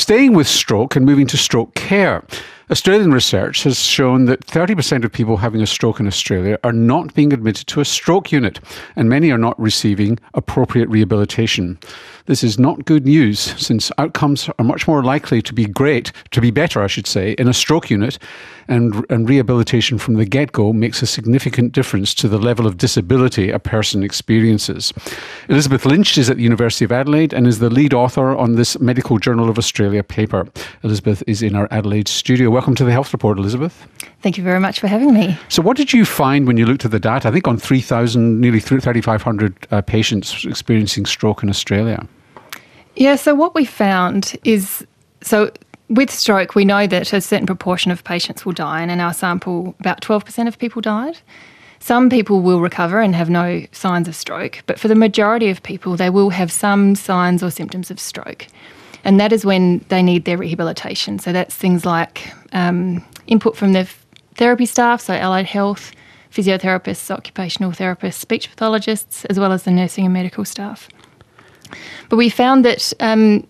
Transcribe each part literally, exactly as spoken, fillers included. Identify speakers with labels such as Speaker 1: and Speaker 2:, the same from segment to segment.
Speaker 1: Staying with stroke and moving to stroke care. Australian research has shown that thirty percent of people having a stroke in Australia are not being admitted to a stroke unit, and many are not receiving appropriate rehabilitation. This is not good news, since outcomes are much more likely to be great, to be better, I should say, in a stroke unit, and, and rehabilitation from the get-go makes a significant difference to the level of disability a person experiences. Elizabeth Lynch is at the University of Adelaide and is the lead author on this Medical Journal of Australia paper. Elizabeth is in our Adelaide studio. Welcome to the Health Report, Elizabeth.
Speaker 2: Thank you very much for having me.
Speaker 1: So what did you find when you looked at the data? I think on three thousand, nearly three thousand five hundred uh, patients experiencing stroke in Australia.
Speaker 2: Yeah, so what we found is, so with stroke, we know that a certain proportion of patients will die, and in our sample, about twelve percent of people died. Some people will recover and have no signs of stroke, but for the majority of people, they will have some signs or symptoms of stroke. And that is when they need their rehabilitation. So that's things like um, input from the therapy staff, so allied health, physiotherapists, occupational therapists, speech pathologists, as well as the nursing and medical staff. But we found that, um,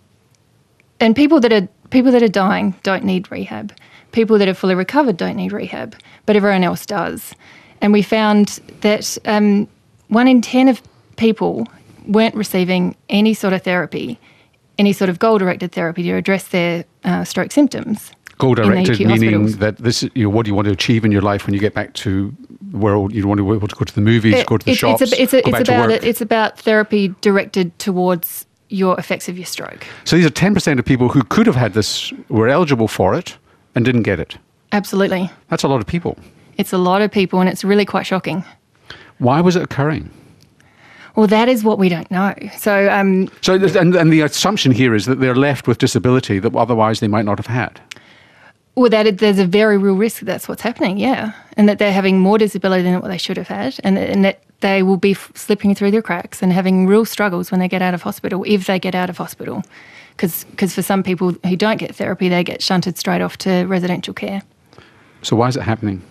Speaker 2: and people that are people that are dying don't need rehab. People that are fully recovered don't need rehab, but everyone else does. And we found that um, one in ten of people weren't receiving any sort of therapy, any sort of goal-directed therapy to address their uh, stroke symptoms.
Speaker 1: Goal-directed meaning hospitals. That this, you know, what do you want to achieve in your life when you get back to the world? You want to be able to go to the movies,
Speaker 2: it,
Speaker 1: go to the
Speaker 2: it's,
Speaker 1: shops,
Speaker 2: it's, a, it's, a,
Speaker 1: go
Speaker 2: it's
Speaker 1: back
Speaker 2: about
Speaker 1: to work.
Speaker 2: It, it's about therapy directed towards your effects of your stroke.
Speaker 1: So these are ten percent of people who could have had this, were eligible for it, and didn't get it.
Speaker 2: Absolutely.
Speaker 1: That's a lot of people.
Speaker 2: It's a lot of people, and it's really quite shocking.
Speaker 1: Why was it occurring?
Speaker 2: Well, that is what we don't know. So, um,
Speaker 1: so and, and the assumption here is that they're left with disability that otherwise they might not have had.
Speaker 2: Well, that there's a very real risk that that's what's happening, yeah, and that they're having more disability than what they should have had, and, and that they will be f- slipping through their cracks and having real struggles when they get out of hospital, if they get out of hospital, because for some people who don't get therapy, they get shunted straight off to residential care.
Speaker 1: So why is it happening?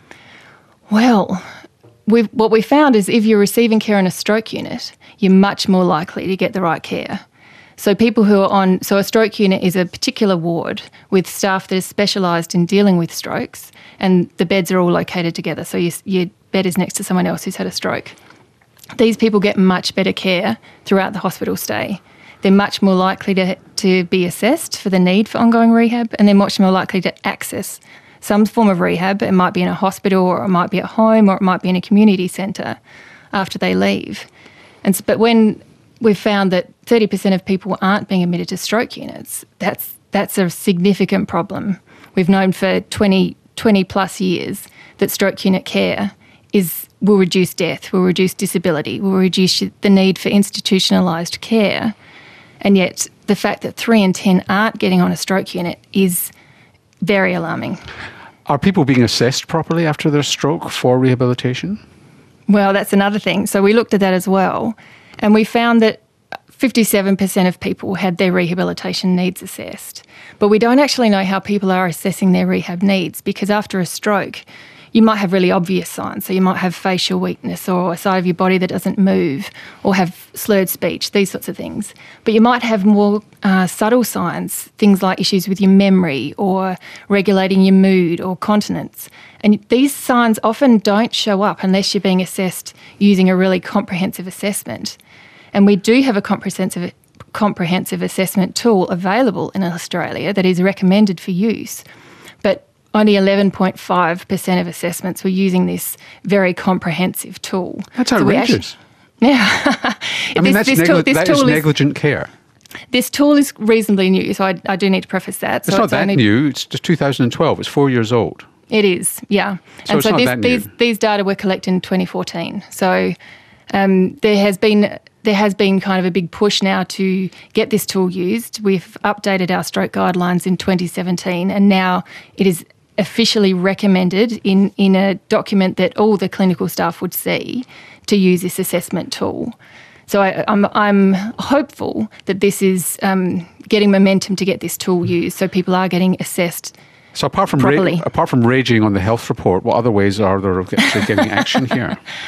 Speaker 2: Well, we've, what we found is if you're receiving care in a stroke unit, you're much more likely to get the right care. So people who are on, so a stroke unit is a particular ward with staff that is specialised in dealing with strokes, and the beds are all located together. So your, your bed is next to someone else who's had a stroke. These people get much better care throughout the hospital stay. They're much more likely to, to be assessed for the need for ongoing rehab, and they're much more likely to access some form of rehab. It might be in a hospital, or it might be at home, or it might be in a community centre after they leave. And but when we've found that thirty percent of people aren't being admitted to stroke units, that's that's a significant problem. We've known for twenty, twenty plus years that stroke unit care is will reduce death, will reduce disability, will reduce the need for institutionalised care. And yet the fact that three in ten aren't getting on a stroke unit is very alarming.
Speaker 1: Are people being assessed properly after their stroke for rehabilitation?
Speaker 2: Well, that's another thing. So we looked at that as well, and we found that fifty-seven percent of people had their rehabilitation needs assessed. But we don't actually know how people are assessing their rehab needs, because after a stroke, you might have really obvious signs. So you might have facial weakness, or a side of your body that doesn't move, or have slurred speech, these sorts of things. But you might have more uh, subtle signs, things like issues with your memory, or regulating your mood, or continence. And these signs often don't show up unless you're being assessed using a really comprehensive assessment. And we do have a comprehensive comprehensive assessment tool available in Australia that is recommended for use. But only eleven point five percent of assessments were using this very comprehensive tool.
Speaker 1: That's outrageous.
Speaker 2: So yeah.
Speaker 1: I mean, this, that's
Speaker 2: this
Speaker 1: negli-
Speaker 2: tool, this
Speaker 1: that
Speaker 2: tool
Speaker 1: is
Speaker 2: is
Speaker 1: negligent care.
Speaker 2: This tool is reasonably new, so I, I do need to preface that.
Speaker 1: It's
Speaker 2: so
Speaker 1: not
Speaker 2: it's
Speaker 1: that
Speaker 2: only,
Speaker 1: new. It's just two thousand twelve. It's four years old.
Speaker 2: It is, yeah.
Speaker 1: So
Speaker 2: and
Speaker 1: it's
Speaker 2: so
Speaker 1: not
Speaker 2: this,
Speaker 1: that new.
Speaker 2: these these data were collected in twenty fourteen. So um, there has been there has been kind of a big push now to get this tool used. We've updated our stroke guidelines in twenty seventeen, and now it is officially recommended in, in a document that all the clinical staff would see to use this assessment tool. So I, I'm, I'm hopeful that this is um, getting momentum to get this tool used, so people are getting assessed
Speaker 1: So apart from
Speaker 2: properly.
Speaker 1: Ra- apart from raging on the health report, what other ways are there of actually getting action here?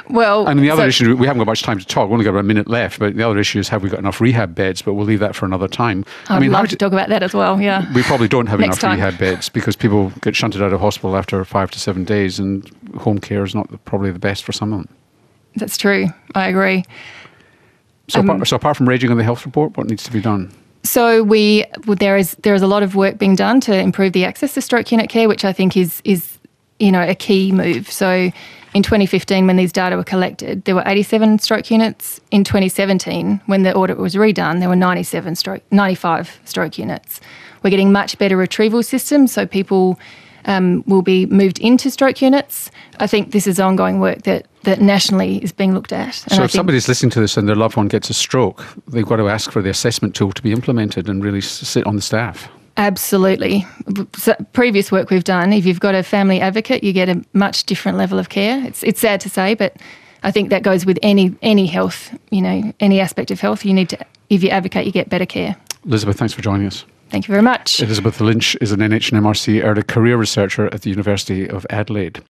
Speaker 2: Well,
Speaker 1: and the other
Speaker 2: so,
Speaker 1: issue, we haven't got much time to talk, we've only got about a minute left, but the other issue is have we got enough rehab beds, but we'll leave that for another time.
Speaker 2: I'd
Speaker 1: I mean,
Speaker 2: love
Speaker 1: how
Speaker 2: to
Speaker 1: do,
Speaker 2: talk about that as well, yeah.
Speaker 1: we probably don't have
Speaker 2: Next
Speaker 1: enough
Speaker 2: time.
Speaker 1: rehab beds because people get shunted out of hospital after five to seven days and home care is not probably the best for some of them.
Speaker 2: That's true, I agree.
Speaker 1: So,
Speaker 2: Um,
Speaker 1: apart, so apart from raging on the health report, what needs to be done?
Speaker 2: So we well, there is there is a lot of work being done to improve the access to stroke unit care, which I think is is you know a key move. So in twenty fifteen, when these data were collected, there were eighty-seven stroke units. In twenty seventeen, when the audit was redone, there were ninety-seven stroke ninety-five stroke units. We're getting much better retrieval systems, so people um, will be moved into stroke units. I think this is ongoing work that that nationally is being looked at. And
Speaker 1: So
Speaker 2: I
Speaker 1: if
Speaker 2: think
Speaker 1: somebody's listening to this and their loved one gets a stroke, they've got to ask for the assessment tool to be implemented and really s- sit on the staff.
Speaker 2: Absolutely. So previous work we've done, if you've got a family advocate, you get a much different level of care. It's it's sad to say, but I think that goes with any any health, you know, any aspect of health. You need to, if you advocate, you get better care.
Speaker 1: Elizabeth, thanks for joining us.
Speaker 2: Thank you very much.
Speaker 1: Elizabeth Lynch is an N H and M R C early career researcher at the University of Adelaide.